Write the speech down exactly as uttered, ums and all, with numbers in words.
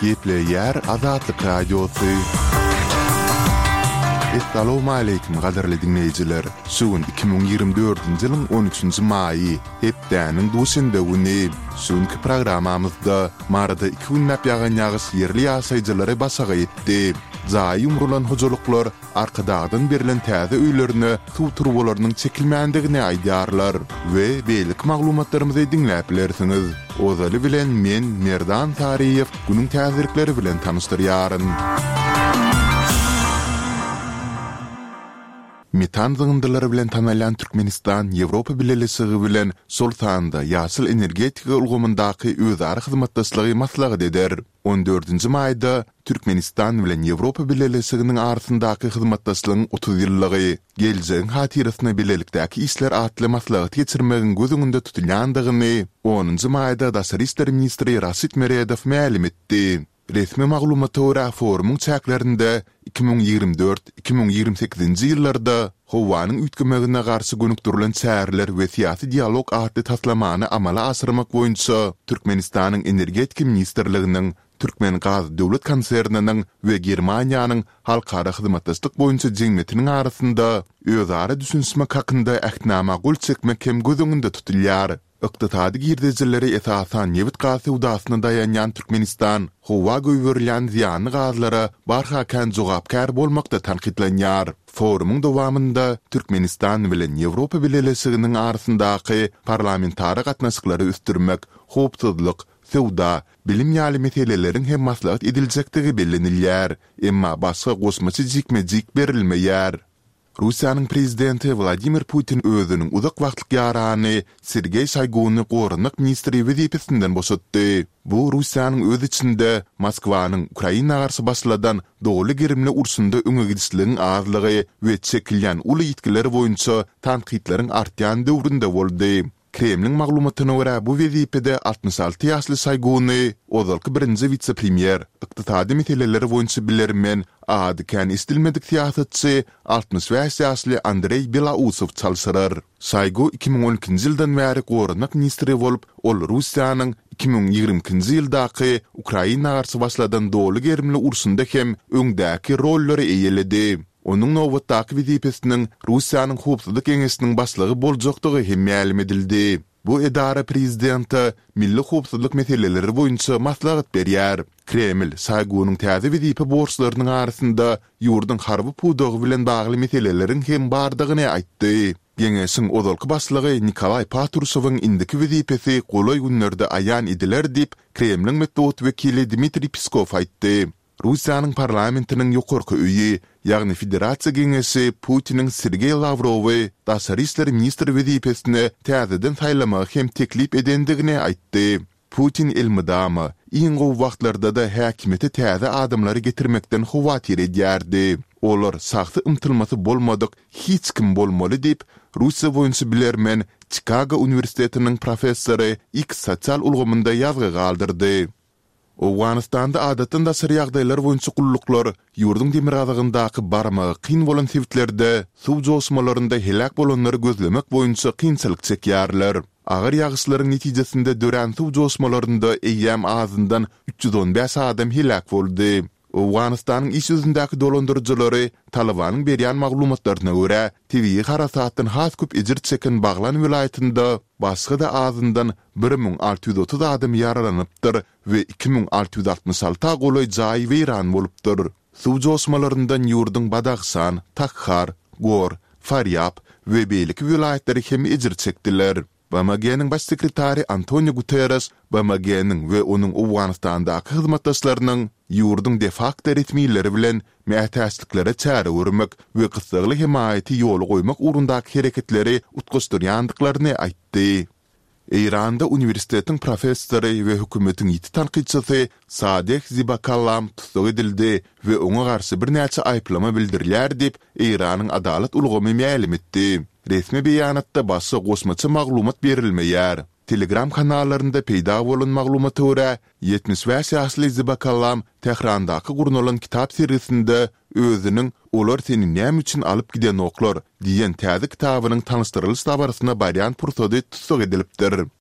Gepleyer Azatlyk Radiosu. Assalamu alaykum gaderli dinleyijiler. Sugun iki bin ýygrimi dördünji ýylyň on üçünji maýy, hepdäniň duşynda güni. Sugunky programamyzda marada iki günnäp ýagan ýagyş ýerli ýaşaýjylary basaga etdi. Zaý umrulan hojuluklar arkadadan berilen täze öýlerini suw turbolarynyň çekilmändigini aýdýarlar we beýlik maglumatlarymyzy dinläp bilersiňiz. Ozaly bilen men Merdan Tariýew günüň täzirikleri bilen tanışdyrýaryn. Metan zığındylary bilen tanalan Türkmenistan Ýewropa Birleşigi bilen sol sanda ýaşyl energetika ulgamyndaky özara hyzmatdaşlygy maslahat eder. on dördünji maýda Türkmenistan bilen Ýewropa Birleşiginiň arasyndaky hyzmatdaşlygyň otuz ýyllygy geljegiň hatyrasyna bilelikdäki işler atly maslahat geçirmegiň gözüňinde tutulýandygyny onunji maýda Daşary işler ministri Rasit Meredow ma'lum etdi. Resmi maglumatlara görä forumuň çäklerinde iki bin ýygrimi dört iki bin ýygrimi sekizinji ýyllarda howanyň üýtgemegine garşy gönükdirilen çäreler we syýasy dialog atly taslamany amala asyrmak boýunça Türkmenistanyň energetika ministrliginiň, Türkmen Gaz döwlet konserniniň we Germaniýanyň halkara hyzmatdaşlyk boýunça jeňmetiniň arasynda özara düşünmek hakynda ähtnama gol çekmek hem gözüňinde tutulýar. Iqtisadi girdijileri esasan Newit gazy udasyna dayanýan Türkmenistan howa göwürilen ziýanly gazlara barhakan jogapkar bolmakda tanqidlenýär. Forumuň dowamında Türkmenistan bilen Ýewropa Birleşiginiň arasyndaky parlamentary gatnaşyklary üstürmek, howpsuzlyk, sowda, bilim ýaly meseleleriň hem maslahat ediljekdigi bellenilýär, emma başga gosmaçy jikmejik berilmeýär. Russiýanyň prezidenti Vladimir Putin özüniň uzak wagtlyk ýarany Sergey Shoyguny gorunlyk ministri wezipesinden boşatdy. Bu Russiýanyň öz içinde Moskwanyň Ukraina garşy başladan dogly girimli ursunda öňe gidişligiň azlygy we çekilýän uly ýetkileri boýunça tanqidleriň artýan döwründe boldy. Kremlin maglumatyna görä bu wezipede altmış alty ýaşly Shoyguny ozalky birinji vitse-premier, ykdysady meselelere boýunça bilermen adykan istilmedik siýasatçy altmış beş ýaşly Andrey Belausow çalşyrar. Shoygu iki bin on ikinji ýyldan bäri gorunlyk ministri bolup, ol Russiýanyň iki bin ýygrimiňji ýyldaky Ukraina garşy başladan dogly gerimli ursunda hem öňdäki rolleri eýeledi. Onuň nowatdaky wezipesiniň Russiýanyň howpsuzlyk geňeşiniň başlygy boljakdygy hem ma'lum edildi. Bu edara prezidenti milli howpsuzlyk meseleleri boýunça maslahat berýär. Kreml Shoygunyň täze wezipe borçlarynyň arasynda ýurdun harby pudogy bilen bagly meseleleriň hem bardygyny aýtdy. Geňeşiň ozalky başlygy Nikolay Patrusowyň indiki wezipesi golay günlerde aýan ediler dip Kremliň medeniýet wekili Dmitri Peskov aýtdy. Russiýanyň parlamentiniň ýokarky öýi, ýagny Federasiýa Geňeşi Putiniň Sergey Lavrowy Daşary işleri ministri wezipesini täzeden saýlamak hem teklip edendigini aýtdy. Putin elmydama, iň gowy wagtlarda da häkimete täze adamlary getirmekden howatyr edýärdi. Olar sagty ymtylmasy bolmadyk, hiç kim bolmaly dip Russiýa boýunça bilermen Chicago Uniwersitetiniň professory X sosial ulgamynda ýazgy galdyrdy. Owganistanda adatynda sır ýagdaýlar boýunça gulluklar ýurdun demir azagyndaky barmagy kyn bolan sebitlerde suw josmalarynda helak bolanlary gözlemek boýunça kynçylyk çekýärler. Agyr ýagyşlaryň netijesinde dören suw josmalarynda eýýäm azyndan üç ýüz on beş adam helak boldy. Owganistanyň iş ýüzündäki dolandyrjylary Talabanyň berýän maglumatlaryna görä T V harasatdan has köp ejir çeken Baglan vilayetinde başga da azyndan bir min alty ýüz otuz adam ýaralanypdyr we iki min alty ýüz altmış alty goly jaý weýran bolupdyr. Suw josmalaryndan ýurdun Badagsan, Takhar, Gor, Faryab we beýlik vilayetleri hem ejir çekdiler. B M G'niň baş sekretary Antonio Guterres, B M G'niň we onuň Owganistandaky hyzmatdaşlarynyň ýurdun de facto retmiýleri bilen mätäçliklere çäre görmek we gysgaly himayaty ýoly goýmak urundaky hereketleri utguşdyrýandyklaryny aýtdy. Eýranda uniwersitetiň professory we hökümetiň ýiti tanqidçisi Sadek Zibakallam tutsak edildi we oňa garşy bir näçe aýplama bildirilýär dip Eýranyň adalet ulgamy ma'lum etdi. Resmi beýanatda başga gosmaçy maglumat berilmeýär. Telegram kanallarında peýda bolan maglumata görä yetmiş beş ýaşly Zibakallam Tehrandaky gurnulan kitap serisinde özüniň olar seni näme üçin alyp giden oklar diýen täze kitabynyň tanışdyrylyş tabarysyna barýan pursady tutsak edilipdir.